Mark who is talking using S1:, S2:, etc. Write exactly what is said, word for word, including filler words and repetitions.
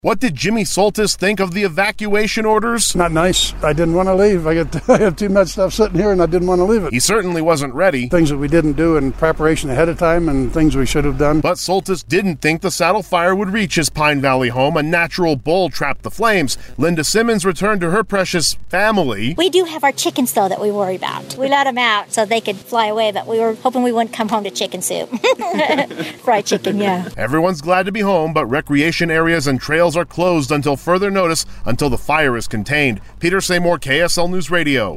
S1: What did Jimmy Soltis think of the evacuation orders?
S2: Not nice. I didn't want to leave. I, got, I have too much stuff sitting here, and I didn't want to leave it.
S1: He certainly wasn't ready.
S2: Things that we didn't do in preparation ahead of time and things we should have done.
S1: But Soltis didn't think the Saddle Fire would reach his Pine Valley home. A natural bull trapped the flames. Linda Simmons returned to her precious family.
S3: We do have our chickens, though, that we worry about. We let them out so they could fly away, but we were hoping we wouldn't come home to chicken soup. Fried chicken, yeah.
S1: Everyone's glad to be home, but recreation areas and trails are closed until further notice until the fire is contained. Peter Seymour, K S L News Radio.